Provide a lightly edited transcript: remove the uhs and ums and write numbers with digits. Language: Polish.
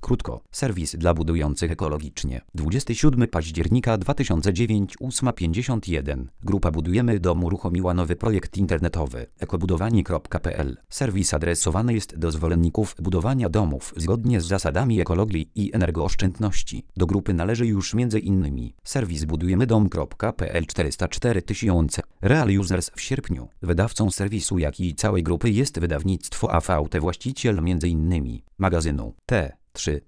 Krótko, serwis dla budujących ekologicznie. 27 października 2009, 8:51. Grupa Budujemy Dom uruchomiła nowy projekt internetowy ekobudowanie.pl. Serwis adresowany jest do zwolenników budowania domów zgodnie z zasadami ekologii i energooszczędności. Do grupy należy już m.in. serwis budujemydom.pl 404 000. Real Users w sierpniu. Wydawcą serwisu, jak i całej grupy jest wydawnictwo AVT, właściciel m.in. magazynu T3.